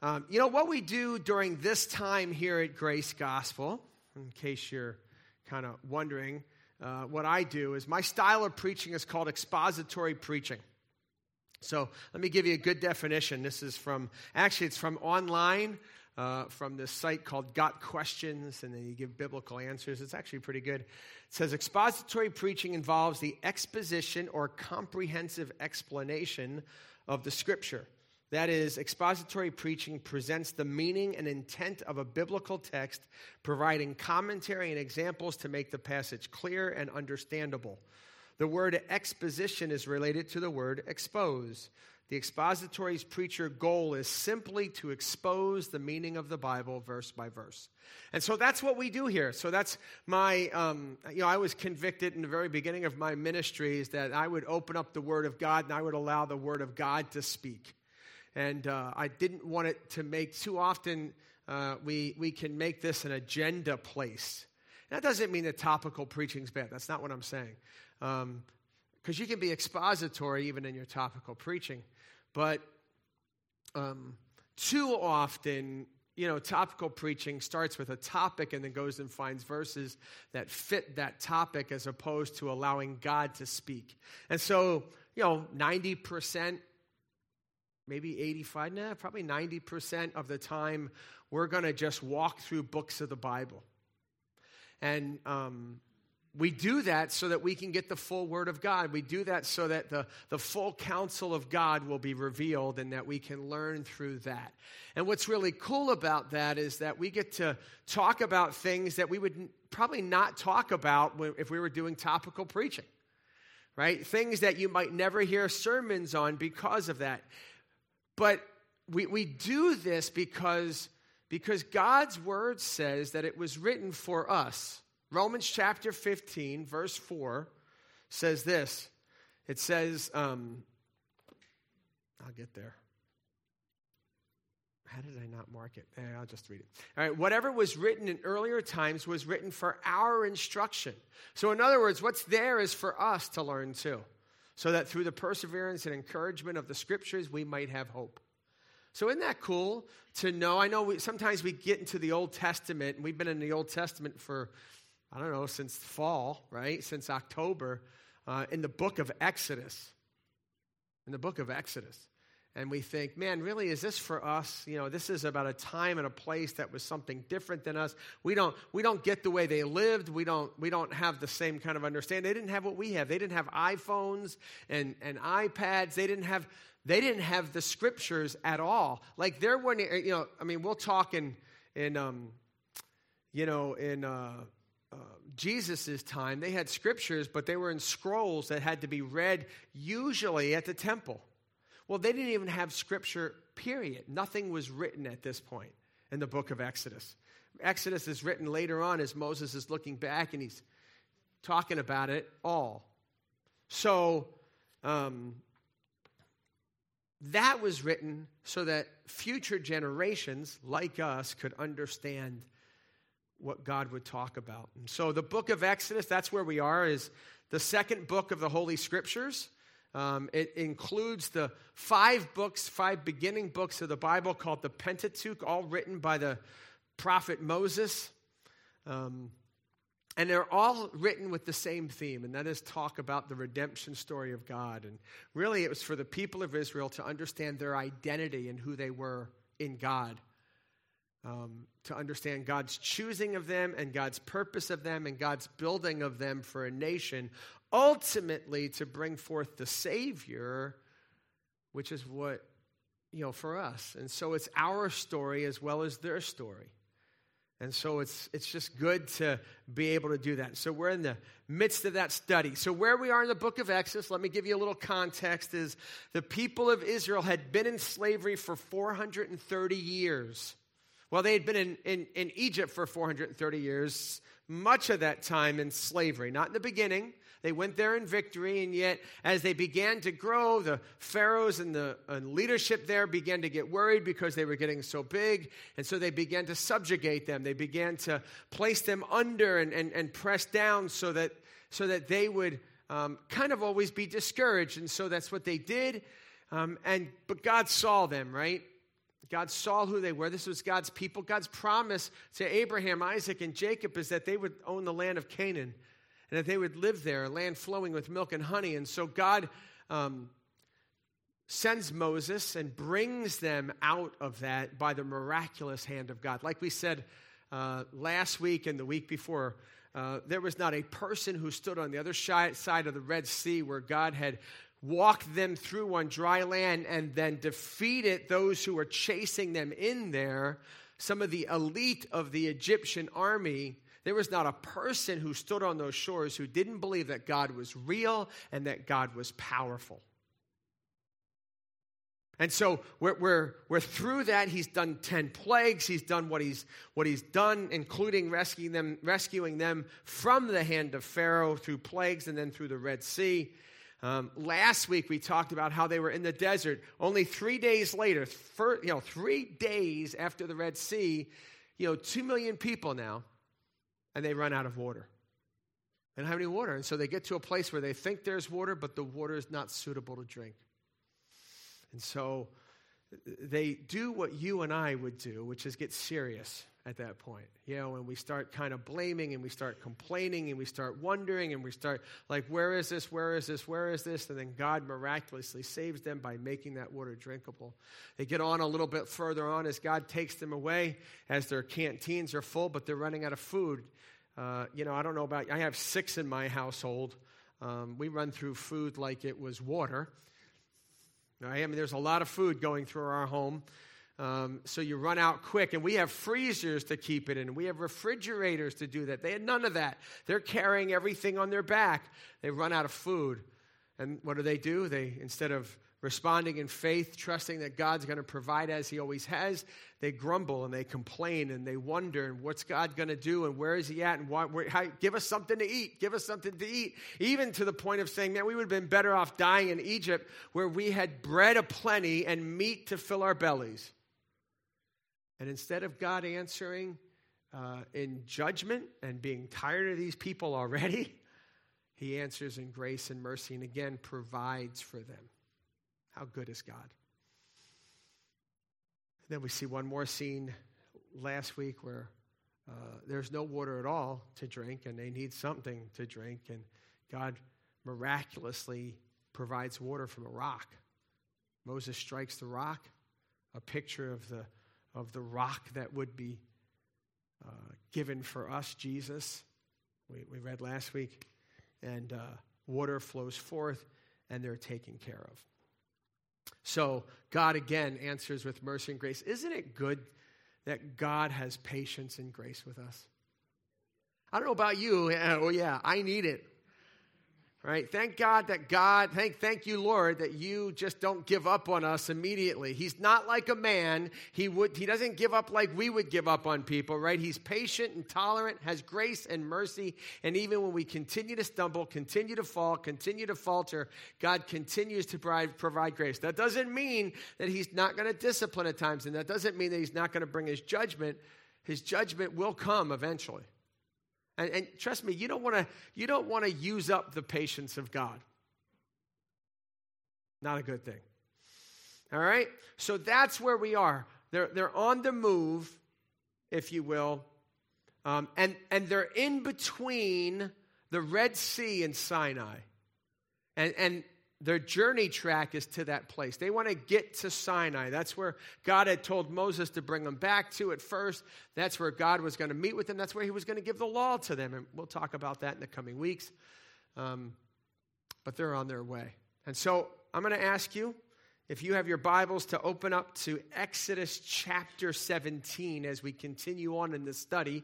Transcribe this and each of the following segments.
What we do during this time here at Grace Gospel, in case you're kind of wondering, what I do is my style of preaching is called expository preaching. So let me give you a good definition. This is it's from online, from this site called Got Questions, and then you give biblical answers. It's actually pretty good. It says, expository preaching involves the exposition or comprehensive explanation of the Scripture. That is, expository preaching presents the meaning and intent of a biblical text, providing commentary and examples to make the passage clear and understandable. The word exposition is related to the word expose. The expository preacher goal is simply to expose the meaning of the Bible verse by verse. And so that's what we do here. So that's my, I was convicted in the very beginning of my ministries that I would open up the Word of God and I would allow the Word of God to speak. And I didn't want it to make, too often we can make this an agenda place. And that doesn't mean that topical preaching is bad. That's not what I'm saying. Because you can be expository even in your topical preaching. But too often, topical preaching starts with a topic and then goes and finds verses that fit that topic as opposed to allowing God to speak. And so, 90%, maybe 85, probably 90% of the time, we're going to just walk through books of the Bible. And we do that so that we can get the full Word of God. We do that so that the full counsel of God will be revealed and that we can learn through that. And what's really cool about that is that we get to talk about things that we would probably not talk about if we were doing topical preaching, right? Things that you might never hear sermons on because of that. But we do this because God's Word says that it was written for us. Romans chapter 15, verse 4 says this. It says, I'll get there. How did I not mark it? I'll just read it. All right, whatever was written in earlier times was written for our instruction. So in other words, what's there is for us to learn too, so that through the perseverance and encouragement of the Scriptures, we might have hope. So isn't that cool to know? I know sometimes we get into the Old Testament, and we've been in the Old Testament for, since fall, right? Since October, in the book of Exodus. And we think, man, really, is this for us? This is about a time and a place that was something different than us. We don't get the way they lived. We don't have the same kind of understanding. They didn't have what we have. They didn't have iPhones and iPads. They didn't have the Scriptures at all. Like there weren't, we'll talk in Jesus' time, they had Scriptures, but they were in scrolls that had to be read usually at the temple. Well, they didn't even have Scripture, period. Nothing was written at this point in the book of Exodus. Exodus is written later on as Moses is looking back and he's talking about it all. So, that was written so that future generations like us could understand what God would talk about. And so the book of Exodus, that's where we are, is the second book of the Holy Scriptures. It includes the five beginning books of the Bible called the Pentateuch, all written by the prophet Moses. And they're all written with the same theme, and that is talk about the redemption story of God. And really, it was for the people of Israel to understand their identity and who they were in God. To understand God's choosing of them and God's purpose of them and God's building of them for a nation, ultimately to bring forth the Savior, which is what, for us. And so it's our story as well as their story. And so it's just good to be able to do that. So we're in the midst of that study. So where we are in the book of Exodus, let me give you a little context, is the people of Israel had been in slavery for 430 years. Well, they had been in Egypt for 430 years, much of that time in slavery. Not in the beginning. They went there in victory, and yet as they began to grow, the pharaohs and the leadership there began to get worried because they were getting so big, and so they began to subjugate them. They began to place them under and press down so that they would kind of always be discouraged, and so that's what they did. But God saw them, right? God saw who they were. This was God's people. God's promise to Abraham, Isaac, and Jacob is that they would own the land of Canaan and that they would live there, a land flowing with milk and honey. And so God sends Moses and brings them out of that by the miraculous hand of God. Like we said last week and the week before, there was not a person who stood on the other side of the Red Sea where God had walked them through on dry land and then defeated those who were chasing them in there, some of the elite of the Egyptian army. There was not a person who stood on those shores who didn't believe that God was real and that God was powerful. And so we're through that. He's done 10 plagues. He's done what he's done, including rescuing them from the hand of Pharaoh through plagues and then through the Red Sea. Last week we talked about how they were in the desert. Only 3 days later, 3 days after the Red Sea, 2 million people now, and they run out of water. They don't have any water. And so they get to a place where they think there's water, but the water is not suitable to drink. And so they do what you and I would do, which is get serious at that point. And we start kind of blaming and we start complaining and we start wondering and we start like, where is this? Where is this? Where is this? And then God miraculously saves them by making that water drinkable. They get on a little bit further on as God takes them away, as their canteens are full, but they're running out of food. I don't know about, I have 6 in my household. We run through food like it was water. Right? I mean, there's a lot of food going through our home. So you run out quick, and we have freezers to keep it in. We have refrigerators to do that. They had none of that. They're carrying everything on their back. They run out of food. And what do? They, instead of responding in faith, trusting that God's going to provide as he always has, they grumble and they complain and they wonder, and what's God going to do and where is he at and give us something to eat. Give us something to eat. Even to the point of saying, man, we would have been better off dying in Egypt where we had bread aplenty and meat to fill our bellies. And instead of God answering in judgment and being tired of these people already, he answers in grace and mercy and again provides for them. How good is God? Then we see one more scene last week where there's no water at all to drink and they need something to drink, and God miraculously provides water from a rock. Moses strikes the rock, a picture of the rock that would be given for us, Jesus. We read last week. And water flows forth, and they're taken care of. So God again answers with mercy and grace. Isn't it good that God has patience and grace with us? I don't know about you. Oh yeah, I need it. Right? Thank God that thank you, Lord, that you just don't give up on us immediately. He's not like a man. He doesn't give up like we would give up on people, right? He's patient and tolerant, has grace and mercy, and even when we continue to stumble, continue to fall, continue to falter, God continues to provide grace. That doesn't mean that he's not going to discipline at times, and that doesn't mean that he's not going to bring his judgment. His judgment will come eventually. And trust me, you don't want to use up the patience of God. Not a good thing. All right? So that's where we are. They're on the move, if you will. And they're in between the Red Sea and Sinai. And their journey track is to that place. They want to get to Sinai. That's where God had told Moses to bring them back to at first. That's where God was going to meet with them. That's where he was going to give the law to them. And we'll talk about that in the coming weeks. But they're on their way. And so I'm going to ask you, if you have your Bibles, to open up to Exodus chapter 17 as we continue on in this study.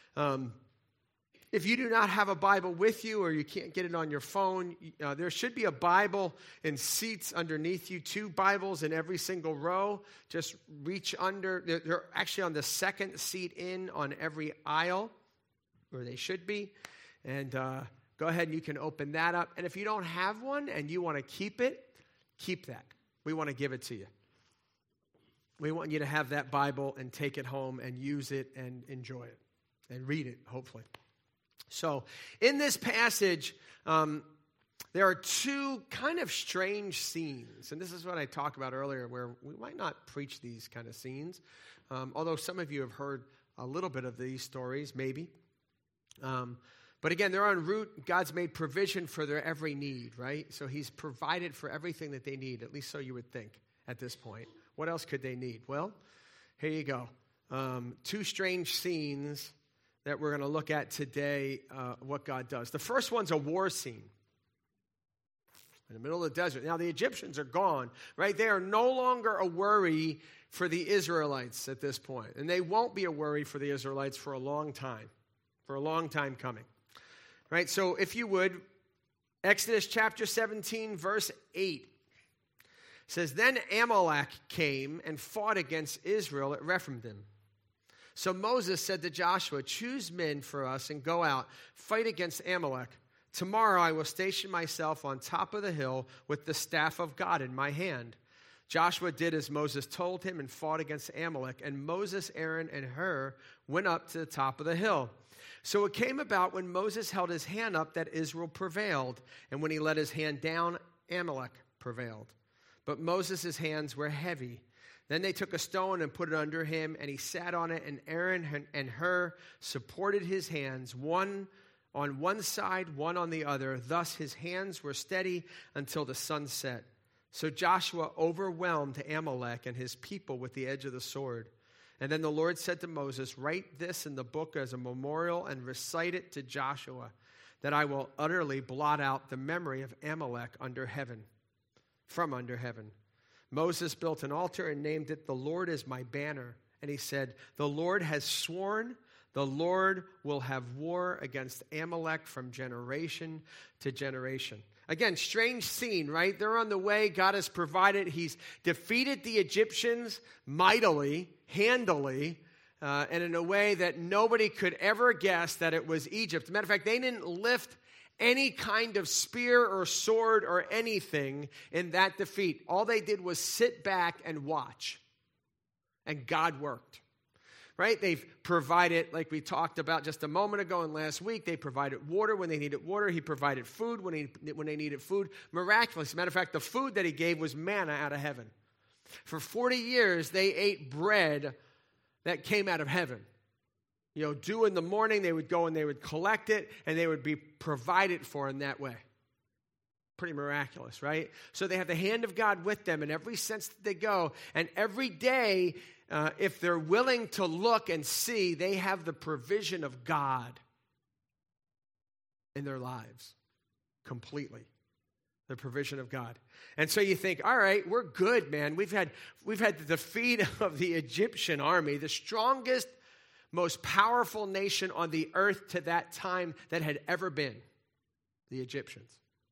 If you do not have a Bible with you or you can't get it on your phone, there should be a Bible in seats underneath you, 2 Bibles in every single row. Just reach under. They're actually on the second seat in on every aisle, or they should be. And go ahead and you can open that up. And if you don't have one and you want to keep it, keep that. We want to give it to you. We want you to have that Bible and take it home and use it and enjoy it and read it, hopefully. So in this passage, there are two kind of strange scenes, and this is what I talked about earlier, where we might not preach these kind of scenes, although some of you have heard a little bit of these stories, maybe. But again, they're en route. God's made provision for their every need, right? So he's provided for everything that they need, at least so you would think at this point. What else could they need? Well, here you go. Two strange scenes that we're going to look at today, what God does. The first one's a war scene in the middle of the desert. Now, the Egyptians are gone, right? They are no longer a worry for the Israelites at this point. And they won't be a worry for the Israelites for a long time coming. Right? So if you would, Exodus chapter 17, verse 8 says, Then Amalek came and fought against Israel at Rephidim. So Moses said to Joshua, Choose men for us and go out, fight against Amalek. Tomorrow I will station myself on top of the hill with the staff of God in my hand. Joshua did as Moses told him and fought against Amalek. And Moses, Aaron, and Hur went up to the top of the hill. So it came about when Moses held his hand up that Israel prevailed. And when he let his hand down, Amalek prevailed. But Moses' hands were heavy. Then they took a stone and put it under him, and he sat on it. And Aaron and Hur supported his hands, one on one side, one on the other. Thus his hands were steady until the sun set. So Joshua overwhelmed Amalek and his people with the edge of the sword. And then the Lord said to Moses, Write this in the book as a memorial and recite it to Joshua, that I will utterly blot out the memory of Amalek from under heaven. Moses built an altar and named it, The Lord is my banner. And he said, The Lord has sworn, the Lord will have war against Amalek from generation to generation. Again, strange scene, right? They're on the way. God has provided. He's defeated the Egyptians mightily, handily, and in a way that nobody could ever guess that it was Egypt. As a matter of fact, they didn't lift any kind of spear or sword or anything in that defeat. All they did was sit back and watch. And God worked. Right? They've provided, like we talked about just a moment ago and last week, they provided water when they needed water. He provided food when they needed food. Miraculous. As a matter of fact, the food that he gave was manna out of heaven. For 40 years, they ate bread that came out of heaven. You know, dew in the morning, they would go and they would collect it, and they would be provided for in that way. Pretty miraculous, right? So they have the hand of God with them in every sense that they go. And every day, if they're willing to look and see, they have the provision of God in their lives completely. The provision of God. And so you think, all right, we're good, man. We've had the defeat of the Egyptian army, the strongest, most powerful nation on the earth to that time that had ever been, the Egyptians.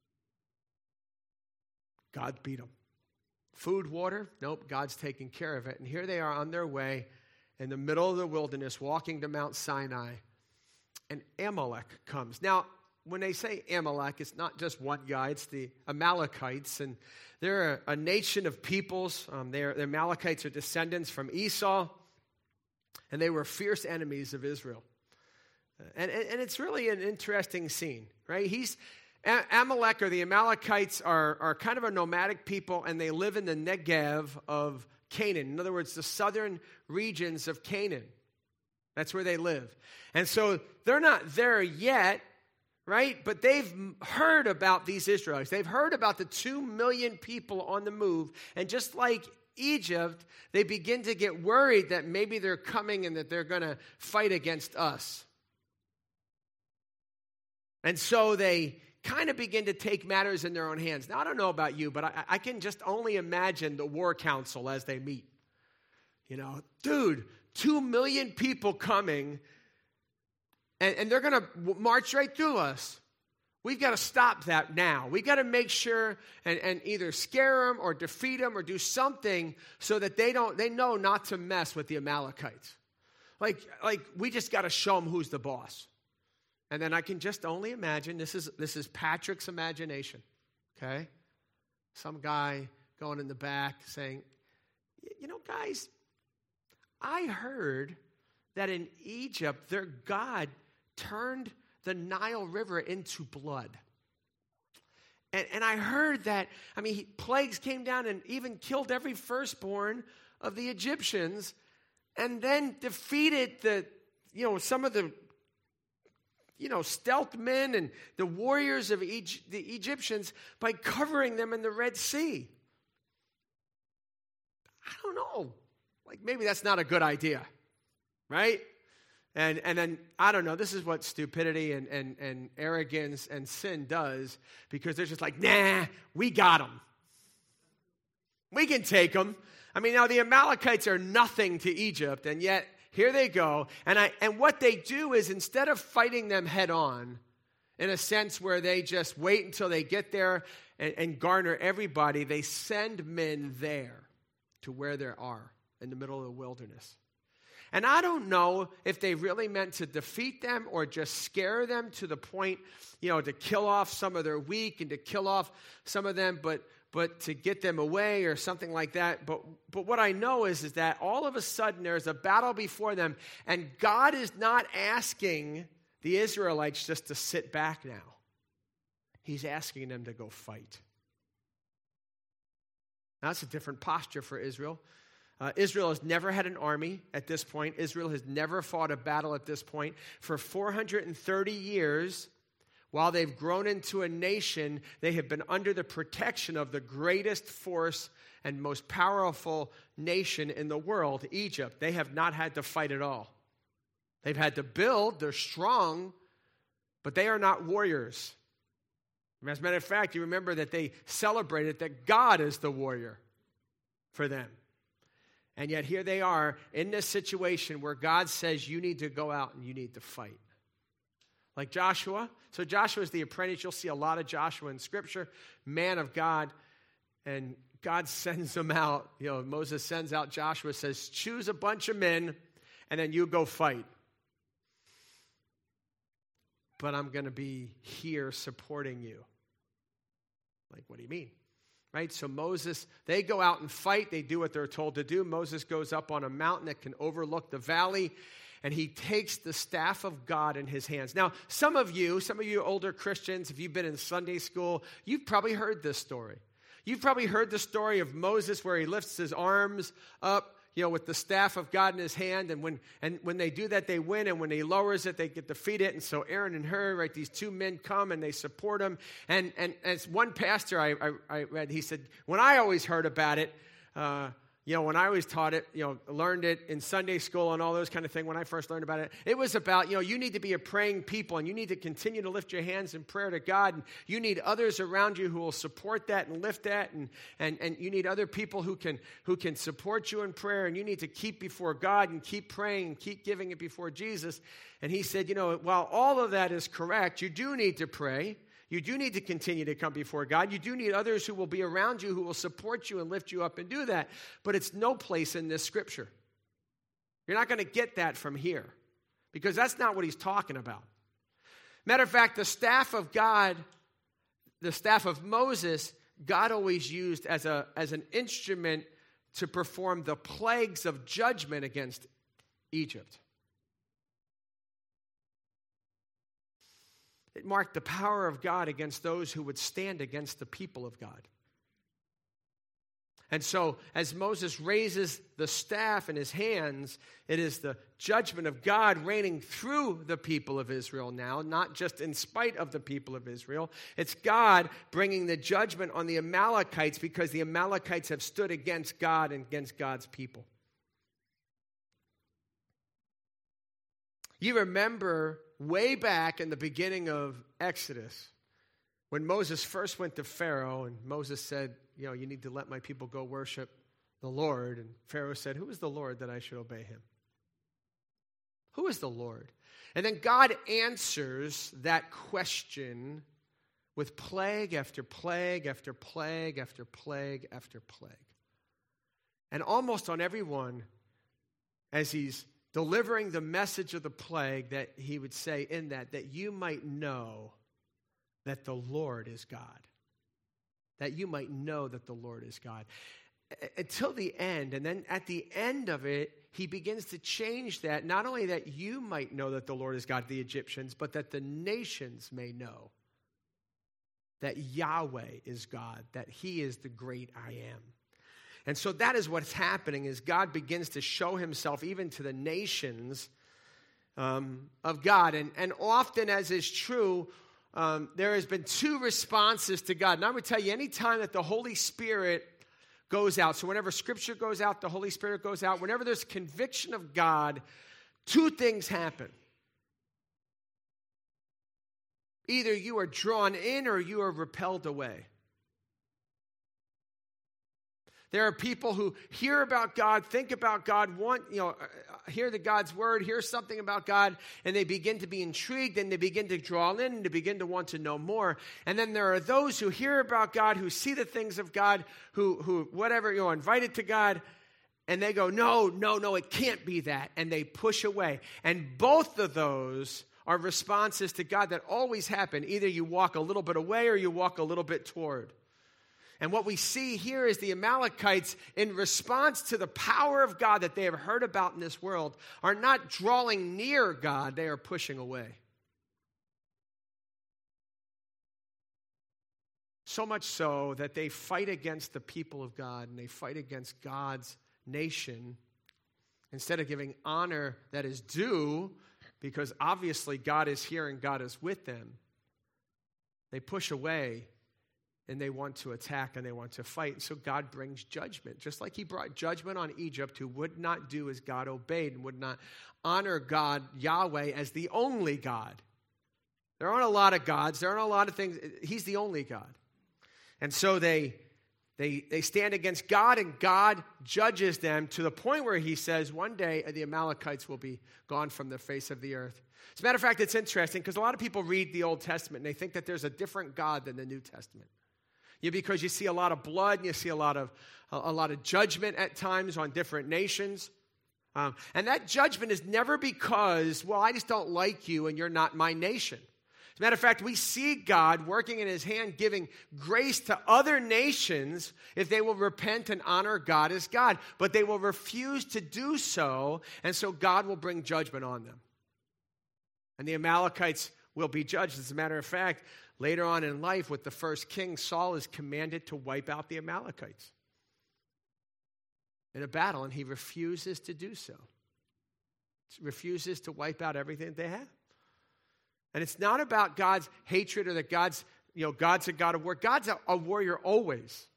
God beat them. Food, water, nope, God's taking care of it. And here they are on their way in the middle of the wilderness, walking to Mount Sinai, and Amalek comes. Now, when they say Amalek, it's not just one guy, it's the Amalekites, and they're a nation of peoples. The Amalekites are descendants from Esau, and they were fierce enemies of Israel. And it's really an interesting scene, right? Amalek, or the Amalekites, are kind of a nomadic people, and they live in the Negev of Canaan. In other words, the southern regions of Canaan. That's where they live. And so they're not there yet, right? But they've heard about these Israelites. They've heard about the 2 million people on the move. And just like Egypt, they begin to get worried that maybe they're coming and that they're going to fight against us. And so they kind of begin to take matters in their own hands. Now, I don't know about you, but I can just only imagine the war council as they meet. You know, dude, 2 million people coming, and they're going to march right through us. We've got to stop that now. We've got to make sure and either scare them or defeat them or do something so that they know not to mess with the Amalekites. Like we just got to show them who's the boss. And then I can just only imagine, this is Patrick's imagination, okay? Some guy going in the back saying, you know, guys, I heard that in Egypt, their God turned the Nile River into blood. And I heard that, plagues came down and even killed every firstborn of the Egyptians, and then defeated some of the stealth men and the warriors of the Egyptians by covering them in the Red Sea. I don't know. Maybe that's not a good idea, right? And then, I don't know, this is what stupidity and arrogance and sin does, because they're just like, nah, we got them. We can take them. Now the Amalekites are nothing to Egypt, and yet here they go. And what they do is, instead of fighting them head on, in a sense where they just wait until they get there and garner everybody, they send men there to where they are in the middle of the wilderness. And I don't know if they really meant to defeat them or just scare them to the point, to kill off some of their weak and to kill off some of them, but to get them away or something like that. But what I know is that all of a sudden there's a battle before them, and God is not asking the Israelites just to sit back now. He's asking them to go fight. Now, that's a different posture for Israel. Israel has never had an army at this point. Israel has never fought a battle at this point. For 430 years, while they've grown into a nation, they have been under the protection of the greatest force and most powerful nation in the world, Egypt. They have not had to fight at all. They've had to build. They're strong, but they are not warriors. As a matter of fact, you remember that they celebrated that God is the warrior for them. And yet here they are in this situation where God says you need to go out and you need to fight. Like Joshua. So Joshua is the apprentice. You'll see a lot of Joshua in Scripture. Man of God. And God sends him out. Moses sends out Joshua, says, choose a bunch of men and then you go fight. But I'm going to be here supporting you. What do you mean? Right? So Moses, they go out and fight. They do what they're told to do. Moses goes up on a mountain that can overlook the valley, and he takes the staff of God in his hands. Now, some of you older Christians, if you've been in Sunday school, you've probably heard this story. You've probably heard the story of Moses where he lifts his arms up, with the staff of God in his hand, and when they do that, they win, and when he lowers it, they get defeated. And so Aaron and Hur, right, these two men come and they support him. And as one pastor I read, he said, when I always heard about it, when I always taught it, learned it in Sunday school and all those kind of things, when I first learned about it, it was about, you need to be a praying people, and you need to continue to lift your hands in prayer to God, and you need others around you who will support that and lift that, and you need other people who can support you in prayer, and you need to keep before God and keep praying and keep giving it before Jesus. And he said, while all of that is correct, you do need to pray. You do need to continue to come before God. You do need others who will be around you, who will support you and lift you up and do that. But it's no place in this scripture. You're not going to get that from here, because that's not what he's talking about. Matter of fact, the staff of God, the staff of Moses, God always used as an instrument to perform the plagues of judgment against Egypt. It marked the power of God against those who would stand against the people of God. And so, as Moses raises the staff in his hands, it is the judgment of God reigning through the people of Israel now, not just in spite of the people of Israel. It's God bringing the judgment on the Amalekites because the Amalekites have stood against God and against God's people. You remember way back in the beginning of Exodus, when Moses first went to Pharaoh, and Moses said, you need to let my people go worship the Lord. And Pharaoh said, who is the Lord that I should obey him? Who is the Lord? And then God answers that question with plague after plague after plague after plague after plague. And almost on every one, as he's delivering the message of the plague, that he would say in that you might know that the Lord is God. That you might know that the Lord is God. Until the end, and then at the end of it, he begins to change that. Not only that you might know that the Lord is God, the Egyptians, but that the nations may know that Yahweh is God, that he is the great I am. And so that is what's happening, is God begins to show himself even to the nations of God. And often, as is true, there has been two responses to God. And I'm going to tell you, anytime that the Holy Spirit goes out, so whenever Scripture goes out, the Holy Spirit goes out, whenever there's conviction of God, two things happen. Either you are drawn in or you are repelled away. There are people who hear about God, think about God, hear God's word, hear something about God, and they begin to be intrigued, and they begin to draw in, and they begin to want to know more. And then there are those who hear about God, who see the things of God, who invited to God, and they go, no, it can't be that. And they push away. And both of those are responses to God that always happen. Either you walk a little bit away or you walk a little bit toward. And what we see here is the Amalekites, in response to the power of God that they have heard about in this world, are not drawing near God, they are pushing away. So much so that they fight against the people of God, and they fight against God's nation, instead of giving honor that is due, because obviously God is here and God is with them. They push away. And they want to attack and they want to fight. And so God brings judgment. Just like he brought judgment on Egypt, who would not do as God obeyed and would not honor God, Yahweh, as the only God. There aren't a lot of gods. There aren't a lot of things. He's the only God. And so they stand against God, and God judges them to the point where he says one day the Amalekites will be gone from the face of the earth. As a matter of fact, it's interesting because a lot of people read the Old Testament and they think that there's a different God than the New Testament. Because you see a lot of blood, and you see a lot of judgment at times on different nations. And that judgment is never because, I just don't like you and you're not my nation. As a matter of fact, we see God working in his hand, giving grace to other nations if they will repent and honor God as God. But they will refuse to do so, and so God will bring judgment on them. And the Amalekites will be judged. As a matter of fact, later on in life, with the first king, Saul is commanded to wipe out the Amalekites in a battle, and he refuses to do so. He refuses to wipe out everything that they have. And it's not about God's hatred or that God's a God of war. God's a warrior always.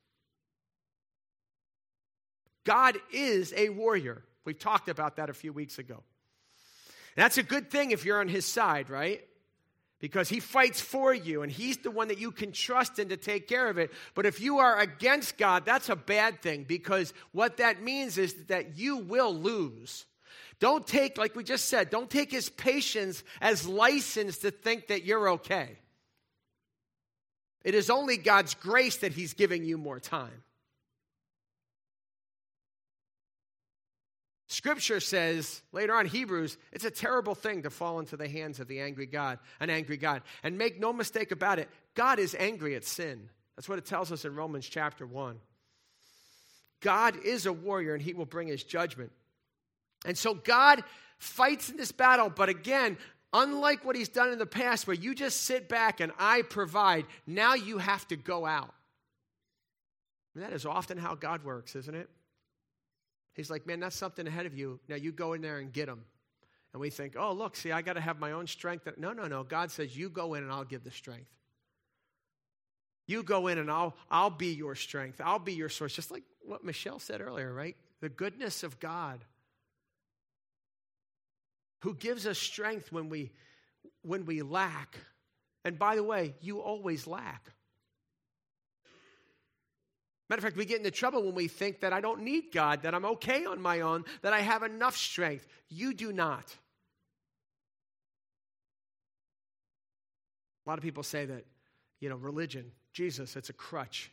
God is a warrior. We talked about that a few weeks ago. And that's a good thing if you're on his side, right? Because he fights for you, and he's the one that you can trust in to take care of it. But if you are against God, that's a bad thing, because what that means is that you will lose. Don't take, like we just said, don't take his patience as license to think that you're okay. It is only God's grace that he's giving you more time. Scripture says, later on, Hebrews, it's a terrible thing to fall into the hands of the angry God, an angry God. And make no mistake about it, God is angry at sin. That's what it tells us in Romans chapter 1. God is a warrior, and he will bring his judgment. And so God fights in this battle, but again, unlike what he's done in the past, where you just sit back and I provide, now you have to go out. And that is often how God works, isn't it? He's like, man, that's something ahead of you. Now you go in there and get them. And we think, oh, look, see, I got to have my own strength. No. God says, you go in and I'll give the strength. You go in and I'll be your strength. I'll be your source. Just like what Michelle said earlier, right? The goodness of God, who gives us strength when we lack. And by the way, you always lack. Matter of fact, we get into trouble when we think that I don't need God, that I'm okay on my own, that I have enough strength. You do not. A lot of people say that, religion, Jesus, it's a crutch.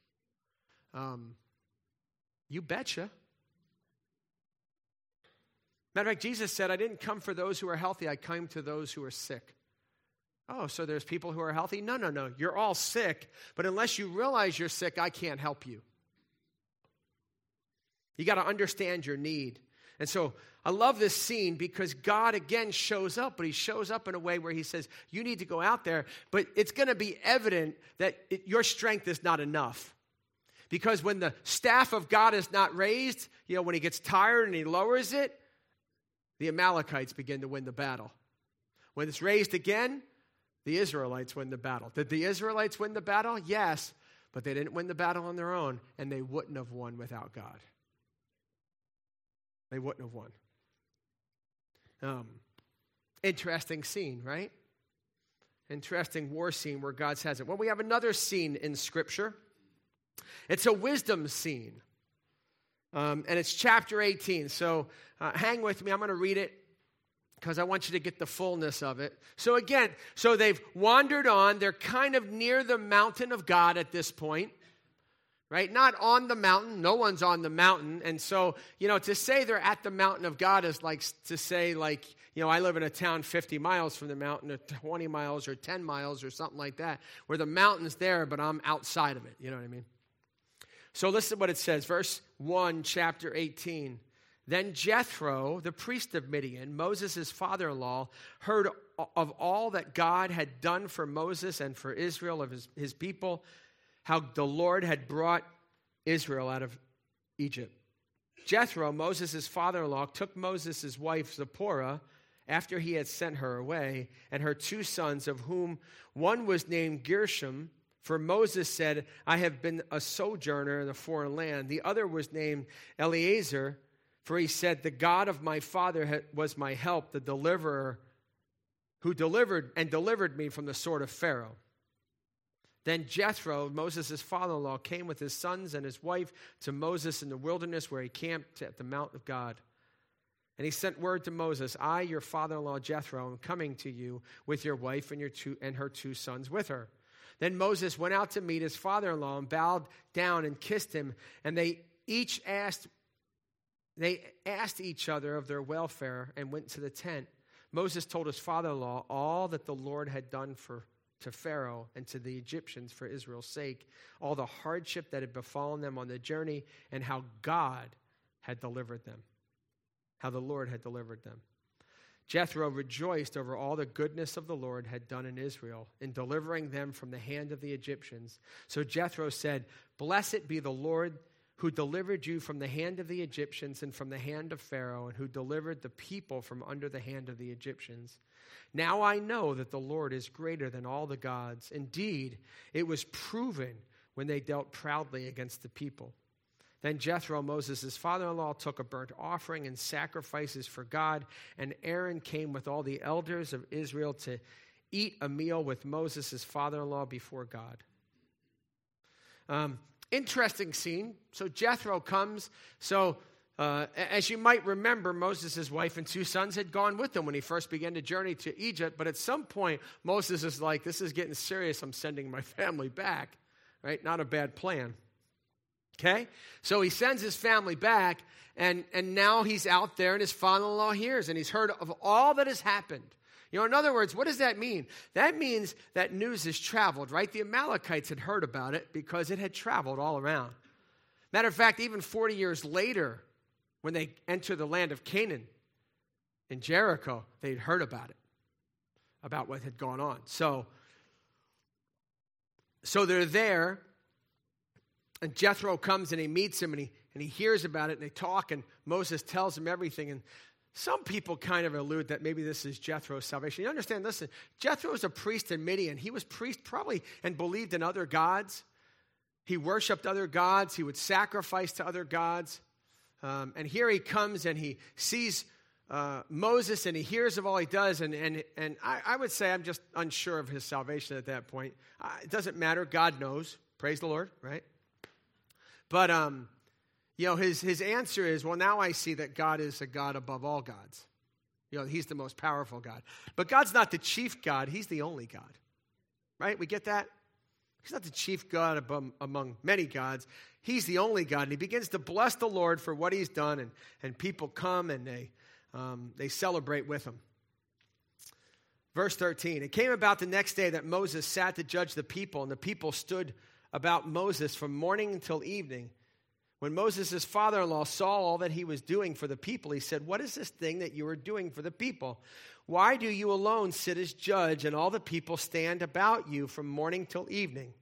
You betcha. Matter of fact, Jesus said, I didn't come for those who are healthy, I came to those who are sick. Oh, so there's people who are healthy? No. You're all sick, but unless you realize you're sick, I can't help you. You got to understand your need. And so I love this scene because God again shows up, but he shows up in a way where he says, you need to go out there, but it's going to be evident that your strength is not enough. Because when the staff of God is not raised, when he gets tired and he lowers it, the Amalekites begin to win the battle. When it's raised again, the Israelites win the battle. Did the Israelites win the battle? Yes, but they didn't win the battle on their own, and they wouldn't have won without God. They wouldn't have won. Interesting scene, right? Interesting war scene where God has it. Well, we have another scene in Scripture. It's a wisdom scene. And it's chapter 18. So hang with me. I'm going to read it because I want you to get the fullness of it. So again, they've wandered on. They're kind of near the mountain of God at this point. Right? Not on the mountain. No one's on the mountain. And so, to say they're at the mountain of God is like to say, I live in a town 50 miles from the mountain, or 20 miles, or 10 miles, or something like that, where the mountain's there, but I'm outside of it. You know what I mean? So listen to what it says. Verse 1, chapter 18. Then Jethro, the priest of Midian, Moses' father-in-law, heard of all that God had done for Moses and for Israel, of his people, how the Lord had brought Israel out of Egypt. Jethro, Moses' father-in-law, took Moses' wife Zipporah after he had sent her away, and her 2 sons, of whom one was named Gershom, for Moses said, I have been a sojourner in a foreign land. The other was named Eleazar, for he said, the God of my father was my help, the deliverer, who delivered me from the sword of Pharaoh. Then Jethro, Moses' father-in-law, came with his sons and his wife to Moses in the wilderness where he camped at the Mount of God. And he sent word to Moses, I, your father-in-law Jethro, am coming to you with your wife and her 2 sons with her. Then Moses went out to meet his father-in-law and bowed down and kissed him. And they asked each other of their welfare and went to the tent. Moses told his father-in-law all that the Lord had done to Pharaoh and to the Egyptians for Israel's sake, all the hardship that had befallen them on the journey, and how God had delivered them, how the Lord had delivered them. Jethro rejoiced over all the goodness of the Lord had done in Israel in delivering them from the hand of the Egyptians. So Jethro said, blessed be the Lord who delivered you from the hand of the Egyptians and from the hand of Pharaoh, and who delivered the people from under the hand of the Egyptians. Now I know that the Lord is greater than all the gods. Indeed, it was proven when they dealt proudly against the people. Then Jethro, Moses' father-in-law, took a burnt offering and sacrifices for God, and Aaron came with all the elders of Israel to eat a meal with Moses' father-in-law before God. Interesting scene. So Jethro comes. As you might remember, Moses' wife and 2 sons had gone with him when he first began to journey to Egypt. But at some point, Moses is like, this is getting serious. I'm sending my family back. Right? Not a bad plan. Okay? So he sends his family back, and now he's out there, and his father-in-law hears, and he's heard of all that has happened. In other words, what does that mean? That means that news has traveled, right? The Amalekites had heard about it because it had traveled all around. Matter of fact, even 40 years later, when they enter the land of Canaan in Jericho, they'd heard about it, about what had gone on. So they're there, and Jethro comes and he meets him, and he hears about it, and they talk, and Moses tells him everything. And some people kind of allude that maybe this is Jethro's salvation. You understand, listen, Jethro was a priest in Midian. He was priest probably and believed in other gods. He worshiped other gods. He would sacrifice to other gods. And here he comes and he sees Moses and he hears of all he does. And I would say I'm just unsure of his salvation at that point. It doesn't matter. God knows. Praise the Lord, right? But, his answer is, well, now I see that God is a God above all gods. He's the most powerful God. But God's not the chief God. He's the only God. Right? We get that? He's not the chief God among many gods. He's the only God. And he begins to bless the Lord for what he's done. And people come and they celebrate with him. Verse 13. It came about the next day that Moses sat to judge the people. And the people stood about Moses from morning until evening, When Moses' father-in-law saw all that he was doing for the people, he said, "What is this thing that you are doing for the people? Why do you alone sit as judge, and all the people stand about you from morning till evening?"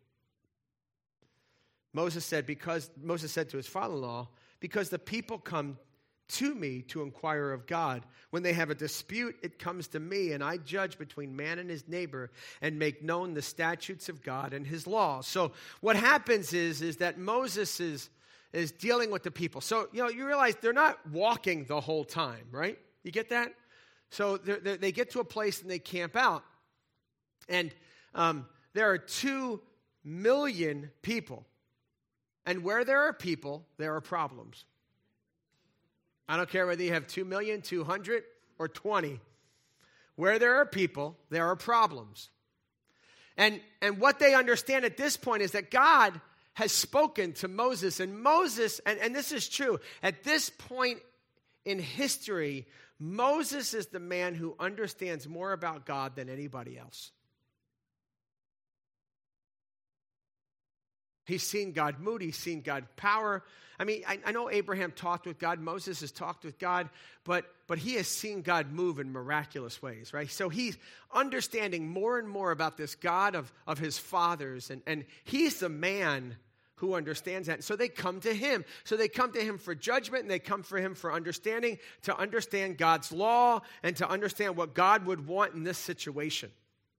Moses said to his father-in-law, "Because the people come to me to inquire of God. When they have a dispute, it comes to me, and I judge between man and his neighbor and make known the statutes of God and his law." So what happens is that Moses is dealing with the people. So, you realize they're not walking the whole time, right? You get that? So they get to a place and they camp out. And there are 2 million people. And where there are people, there are problems. I don't care whether you have 2 million, 200, or 20. Where there are people, there are problems. And what they understand at this point is that God has spoken to Moses. And Moses, and this is true, at this point in history, Moses is the man who understands more about God than anybody else. He's seen God move. He's seen God's power. I mean, I know Abraham talked with God. Moses has talked with God. But he has seen God move in miraculous ways, right? So he's understanding more and more about this God of his fathers. And he's the man who understands that. So they come to him. So they come to him for judgment, and they come for him for understanding, to understand God's law, and to understand what God would want in this situation.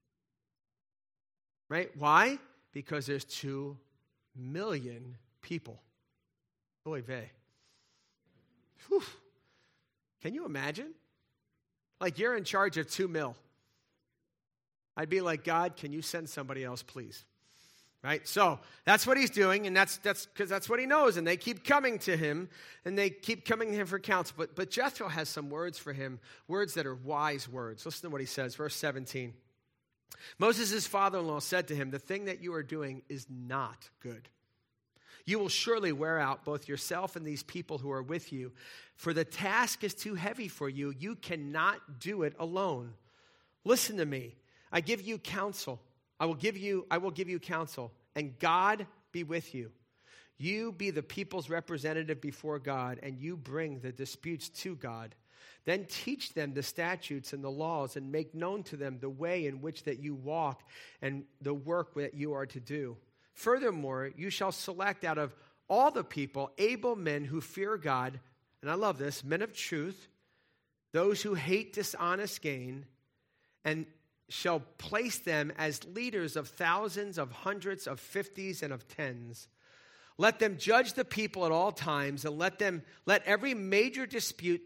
Right? Why? Because there's 2 million people. Oy vey. Whew. Can you imagine? Like, you're in charge of 2 mil. I'd be like, "God, can you send somebody else, please?" Right? So that's what he's doing, and that's because that's what he knows. And they keep coming to him, and they keep coming to him for counsel. But Jethro has some words for him, words that are wise words. Listen to what he says, verse 17. Moses' father-in-law said to him, "The thing that you are doing is not good. You will surely wear out both yourself and these people who are with you, for the task is too heavy for you. You cannot do it alone. Listen to me. I give you counsel. I will give you counsel, and God be with you. You be the people's representative before God, and you bring the disputes to God. Then teach them the statutes and the laws, and make known to them the way in which that you walk and the work that you are to do. Furthermore, you shall select out of all the people able men who fear God," and I love this, "men of truth, those who hate dishonest gain, and shall place them as leaders of thousands, of hundreds, of 50s, and of 10s. Let them judge the people at all times, and let every major dispute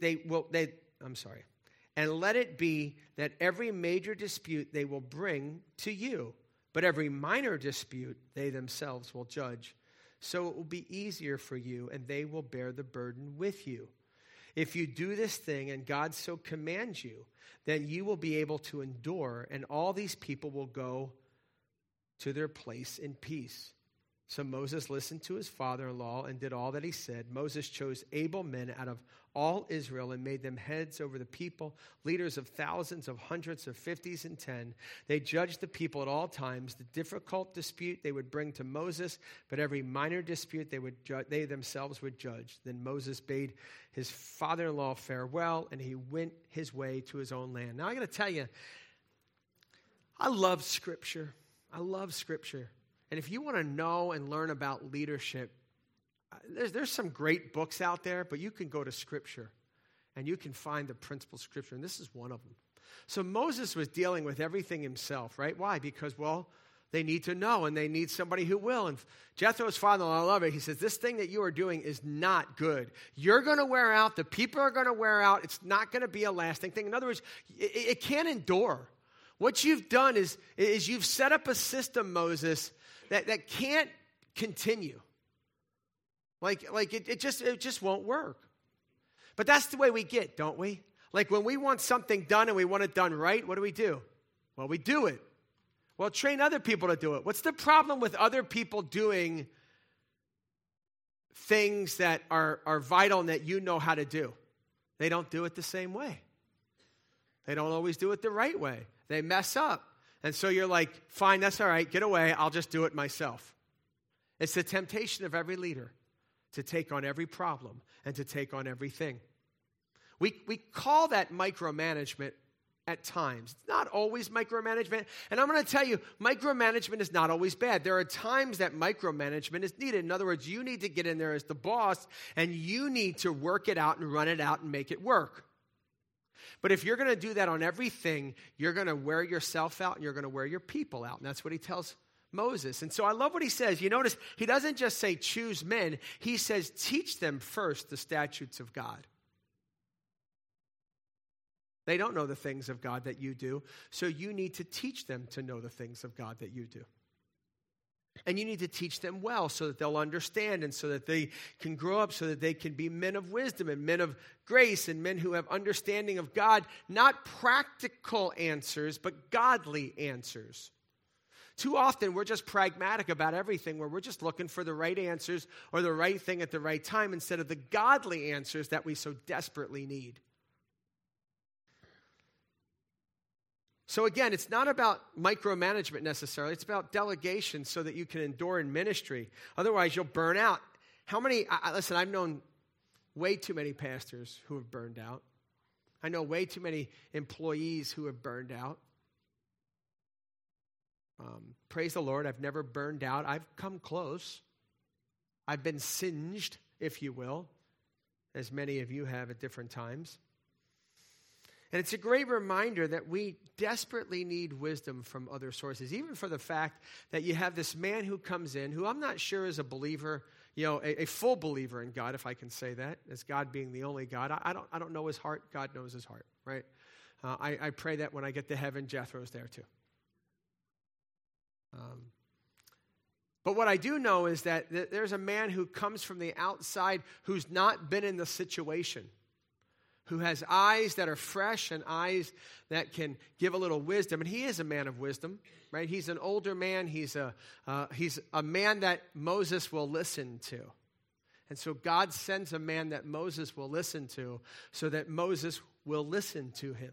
and let it be that every major dispute they will bring to you, but every minor dispute they themselves will judge. So it will be easier for you, and they will bear the burden with you. If you do this thing, and God so commands you, then you will be able to endure, and all these people will go to their place in peace." So Moses listened to his father-in-law and did all that he said. Moses chose able men out of all Israel and made them heads over the people, leaders of thousands, of hundreds, of 50s, and 10. They judged the people at all times. The difficult dispute they would bring to Moses, but every minor dispute they themselves would judge. Then Moses bade his father-in-law farewell, and he went his way to his own land. Now I got to tell you, I love Scripture. I love Scripture. And if you want to know and learn about leadership, there's some great books out there, but you can go to Scripture and you can find the principal Scripture, and this is one of them. So Moses was dealing with everything himself, right? Why? Because, they need to know, and they need somebody who will. And Jethro's father-in-law, I love it. He says, "This thing that you are doing is not good. You're going to wear out. The people are going to wear out. It's not going to be a lasting thing." In other words, it can't endure. What you've done is you've set up a system, Moses, that can't continue. It just won't work. But that's the way we get, don't we? Like when we want something done and we want it done right, what do? Well, we do it. Well, train other people to do it. What's the problem with other people doing things that are vital and that you know how to do? They don't do it the same way. They don't always do it the right way. They mess up. And so you're like, "Fine, that's all right. Get away. I'll just do it myself." It's the temptation of every leader to take on every problem and to take on everything. We call that micromanagement at times. It's not always micromanagement. And I'm going to tell you, micromanagement is not always bad. There are times that micromanagement is needed. In other words, you need to get in there as the boss, and you need to work it out and run it out and make it work. But if you're going to do that on everything, you're going to wear yourself out and you're going to wear your people out. And that's what he tells Moses. And so I love what he says. You notice he doesn't just say choose men. He says teach them first the statutes of God. They don't know the things of God that you do, so you need to teach them to know the things of God that you do. And you need to teach them well so that they'll understand and so that they can grow up, so that they can be men of wisdom and men of grace and men who have understanding of God, not practical answers, but godly answers. Too often, we're just pragmatic about everything, where we're just looking for the right answers or the right thing at the right time instead of the godly answers that we so desperately need. So again, it's not about micromanagement necessarily. It's about delegation so that you can endure in ministry. Otherwise, you'll burn out. Listen, I've known way too many pastors who have burned out. I know way too many employees who have burned out. Praise the Lord, I've never burned out. I've come close. I've been singed, if you will, as many of you have at different times. And it's a great reminder that we desperately need wisdom from other sources, even for the fact that you have this man who comes in, who I'm not sure is a believer, a full believer in God, if I can say that, as God being the only God. I don't know his heart. God knows his heart, right? I pray that when I get to heaven, Jethro's there too. But what I do know is that there's a man who comes from the outside who's not been in the situation, who has eyes that are fresh and eyes that can give a little wisdom. And he is a man of wisdom, right? He's an older man. He's a man that Moses will listen to. And so God sends a man that Moses will listen to so that Moses will listen to him.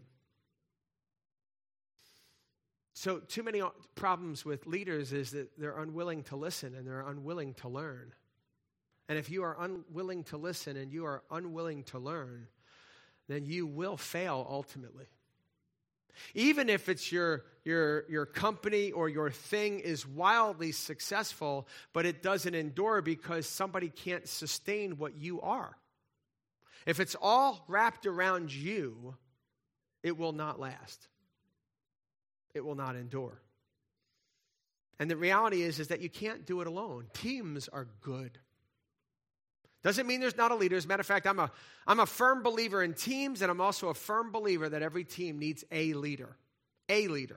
So too many problems with leaders is that they're unwilling to listen and they're unwilling to learn. And if you are unwilling to listen and you are unwilling to learn, then you will fail ultimately. Even if it's your company or your thing is wildly successful, but it doesn't endure because somebody can't sustain what you are. If it's all wrapped around you, it will not last. It will not endure. And the reality is that you can't do it alone. Teams are good. Doesn't mean there's not a leader. As a matter of fact, I'm a firm believer in teams, and I'm also a firm believer that every team needs a leader. A leader.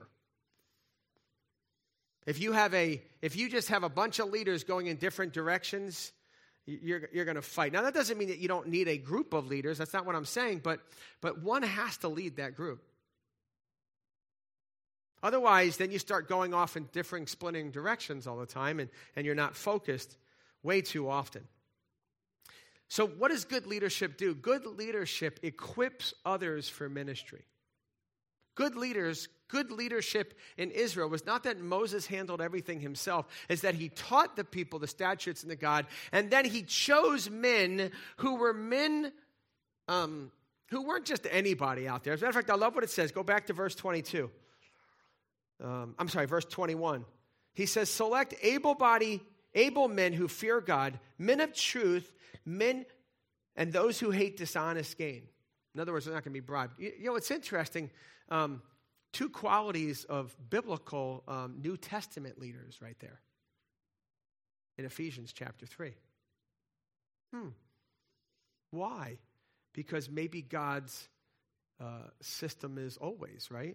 If you just have a bunch of leaders going in different directions, you're going to fight. Now, that doesn't mean that you don't need a group of leaders. That's not what I'm saying, but one has to lead that group. Otherwise, then you start going off in different splitting directions all the time, and you're not focused way too often. So what does good leadership do? Good leadership equips others for ministry. Good leadership in Israel was not that Moses handled everything himself, it's that he taught the people the statutes and the God, and then he chose men who were men who weren't just anybody out there. As a matter of fact, I love what it says. Go back to verse 22. Verse 21. He says, select able men who fear God, men of truth, men and those who hate dishonest gain. In other words, they're not going to be bribed. You know, it's interesting. Two qualities of biblical New Testament leaders right there in Ephesians chapter 3. Why? Because maybe God's system is always, right?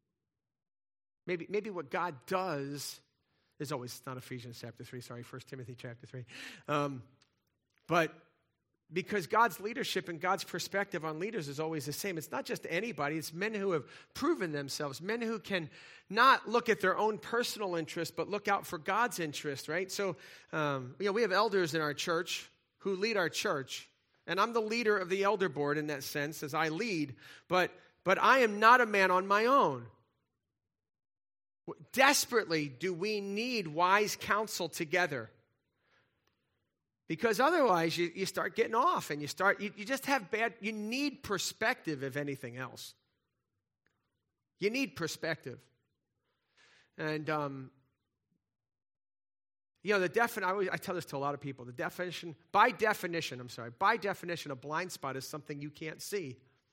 Maybe what God does is always, it's not Ephesians chapter 3, 1 Timothy chapter 3. But because God's leadership and God's perspective on leaders is always the same. It's not just anybody. It's men who have proven themselves, men who can not look at their own personal interest, but look out for God's interest, right? So, we have elders in our church who lead our church. And I'm the leader of the elder board in that sense as I lead. But I am not a man on my own. Desperately do we need wise counsel together. Because otherwise you start getting off and you just have you need perspective if anything else. You need perspective. And, I tell this to a lot of people. By definition, a blind spot is something you can't see.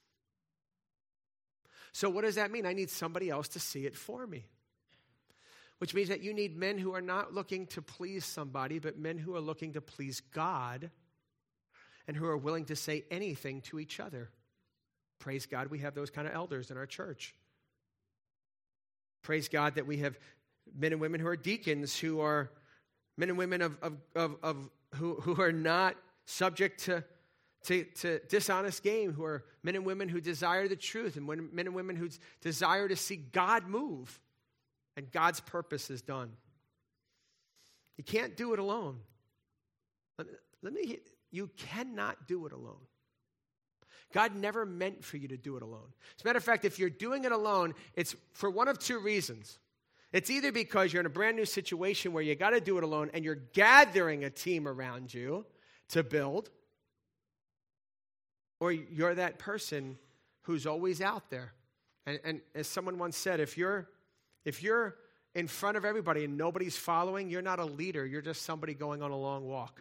So what does that mean? I need somebody else to see it for me. Which means that you need men who are not looking to please somebody, but men who are looking to please God and who are willing to say anything to each other. Praise God, we have those kind of elders in our church. Praise God that we have men and women who are deacons, who are men and women who are not subject to dishonest gain, who are men and women who desire the truth, and men and women who desire to see God move and God's purpose is done. You can't do it alone. You cannot do it alone. God never meant for you to do it alone. As a matter of fact, if you're doing it alone, it's for one of two reasons. It's either because you're in a brand new situation where you got to do it alone and you're gathering a team around you to build, or you're that person who's always out there. And as someone once said, if you're in front of everybody and nobody's following, you're not a leader. You're just somebody going on a long walk.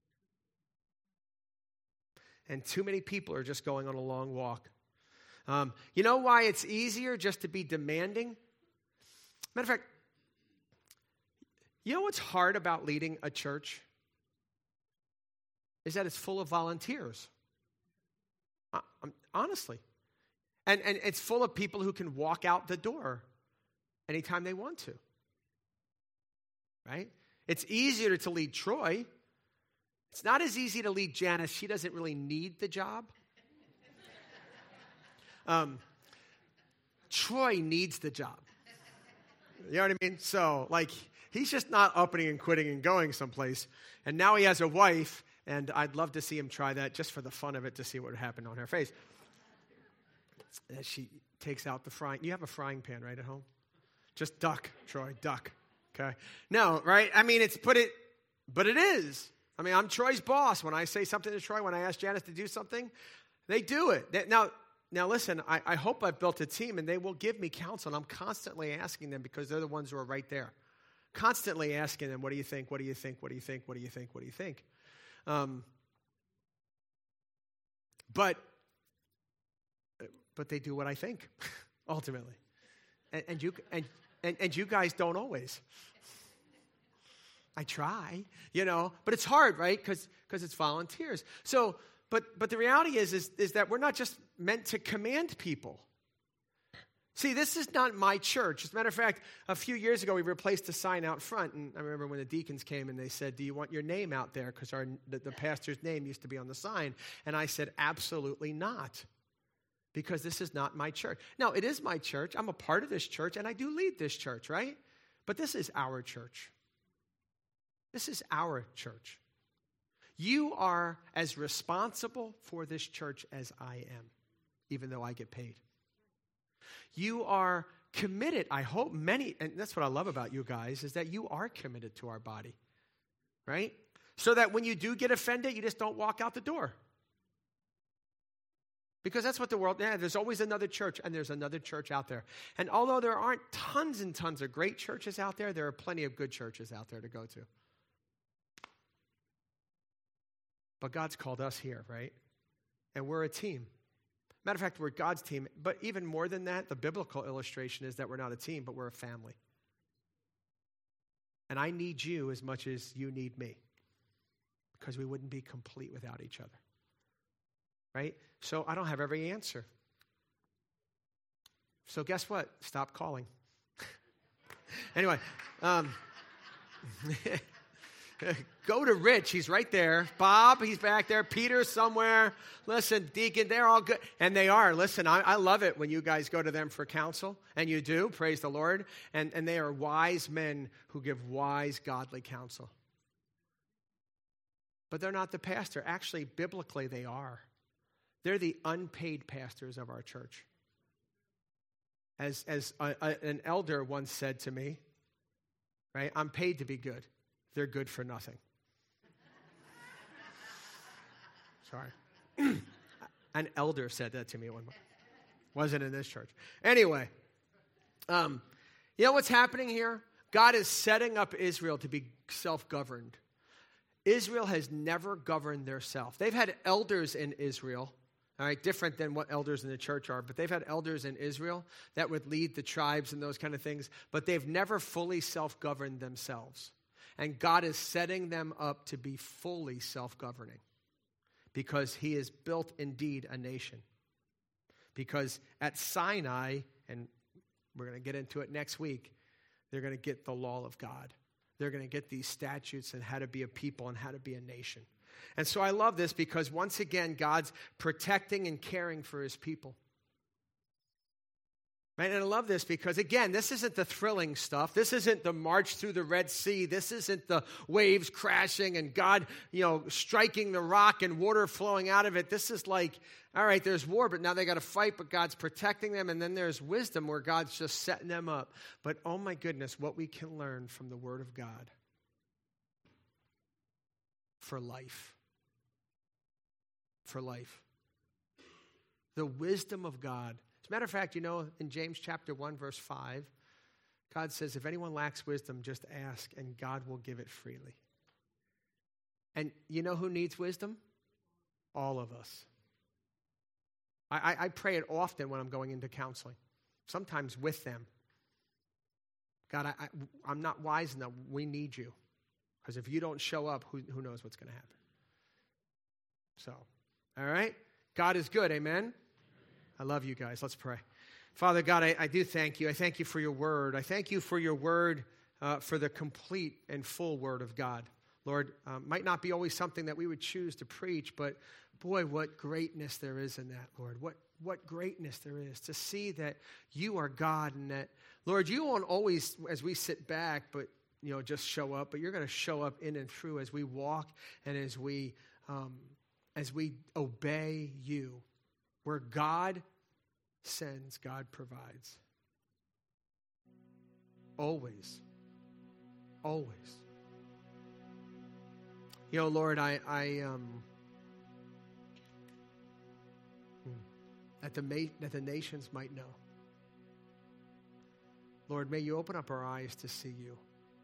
And too many people are just going on a long walk. You know why it's easier just to be demanding? Matter of fact, you know what's hard about leading a church? Is that it's full of volunteers. Honestly. And it's full of people who can walk out the door anytime they want to. Right? It's easier to lead Troy. It's not as easy to lead Janice. She doesn't really need the job. Troy needs the job. You know what I mean? So, he's just not upping and quitting and going someplace. And now he has a wife, and I'd love to see him try that just for the fun of it, to see what would happen on her face. And she takes out the frying. You have a frying pan right at home? Just duck, Troy, duck. Okay? No, right? I mean, but it is. I mean, I'm Troy's boss. When I say something to Troy, when I ask Janice to do something, they do it. Now listen, I hope I've built a team, and they will give me counsel, and I'm constantly asking them because they're the ones who are right there. Constantly asking them, what do you think? What do you think? What do you think? What do you think? What do you think? But they do what I think, ultimately. And you guys don't always. I try, but it's hard, right? Because it's volunteers. So, but the reality is that we're not just meant to command people. See, this is not my church. As a matter of fact, a few years ago, we replaced a sign out front, and I remember when the deacons came and they said, do you want your name out there? Because the pastor's name used to be on the sign. And I said, absolutely not, because this is not my church. Now, it is my church. I'm a part of this church, and I do lead this church, right? But this is our church. This is our church. You are as responsible for this church as I am, even though I get paid. You are committed. I hope and that's what I love about you guys, is that you are committed to our body, right? So that when you do get offended, you just don't walk out the door. Because that's what the world, there's always another church, and there's another church out there. And although there aren't tons and tons of great churches out there are plenty of good churches out there to go to. But God's called us here, right? And we're a team. Matter of fact, we're God's team. But even more than that, the biblical illustration is that we're not a team, but we're a family. And I need you as much as you need me, because we wouldn't be complete without each other. Right? So I don't have every answer. So guess what? Stop calling. Anyway, go to Rich. He's right there. Bob, he's back there. Peter somewhere. Listen, Deacon, they're all good. And they are. Listen, I love it when you guys go to them for counsel. And you do. Praise the Lord. And they are wise men who give wise, godly counsel. But they're not the pastor. Actually, biblically, they are. They're the unpaid pastors of our church. As an elder once said to me, right, I'm paid to be good. They're good for nothing. Sorry. An elder said that to me one month. Wasn't in this church. Anyway, you know what's happening here? God is setting up Israel to be self-governed. Israel has never governed theirself. They've had elders in Israel, all right, different than what elders in the church are, but they've had elders in Israel that would lead the tribes and those kind of things, but they've never fully self-governed themselves. And God is setting them up to be fully self-governing because he has built indeed a nation. Because at Sinai, and we're going to get into it next week, they're going to get the law of God. They're going to get these statutes and how to be a people and how to be a nation. And so I love this because once again, God's protecting and caring for his people. Right? And I love this because, again, this isn't the thrilling stuff. This isn't the march through the Red Sea. This isn't the waves crashing and God, striking the rock and water flowing out of it. This is like, all right, there's war, but now they got to fight, but God's protecting them. And then there's wisdom where God's just setting them up. But oh my goodness, what we can learn from the Word of God for life. For life. The wisdom of God. As a matter of fact, in James chapter 1, verse 5, God says, if anyone lacks wisdom, just ask, and God will give it freely. And you know who needs wisdom? All of us. I pray it often when I'm going into counseling, sometimes with them. God, I'm not wise enough. We need you. Because if you don't show up, who knows what's going to happen? So, all right? God is good, amen? I love you guys. Let's pray. Father God, I do thank you. I thank you for your word. I thank you for your word, for the complete and full word of God. Lord, might not be always something that we would choose to preach, but boy, what greatness there is in that, Lord. What greatness there is to see that you are God and that, Lord, you won't always, as we sit back, but just show up, but you're going to show up in and through as we walk and as we obey you. Where God sends, God provides. Always. Always. Lord, that the nations might know. Lord, may you open up our eyes to see you.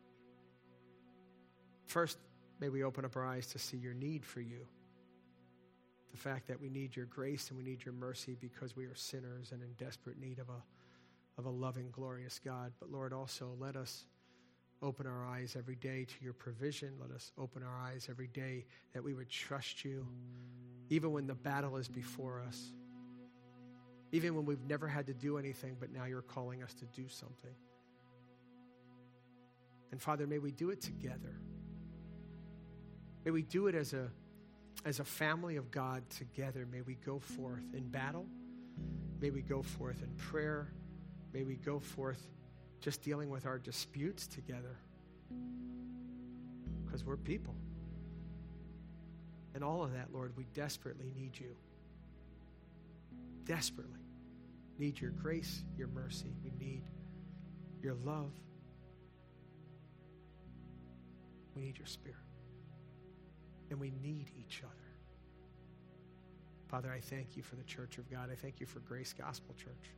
First, may we open up our eyes to see your need for you. The fact that we need your grace and we need your mercy because we are sinners and in desperate need of a loving, glorious God. But Lord, also let us open our eyes every day to your provision. Let us open our eyes every day that we would trust you, even when the battle is before us. Even when we've never had to do anything, but now you're calling us to do something. And Father, may we do it together. May we do it as a family of God together. May we go forth in battle. May we go forth in prayer. May we go forth just dealing with our disputes together. Because we're people. And all of that, Lord, we desperately need you. Desperately need your grace, your mercy. We need your love. We need your spirit. And we need each other. Father, I thank you for the Church of God. I thank you for Grace Gospel Church.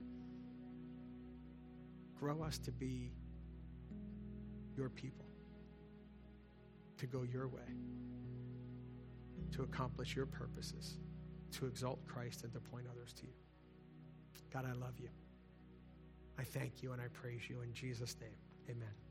Grow us to be your people, to go your way, to accomplish your purposes, to exalt Christ and to point others to you. God, I love you. I thank you and I praise you in Jesus' name. Amen.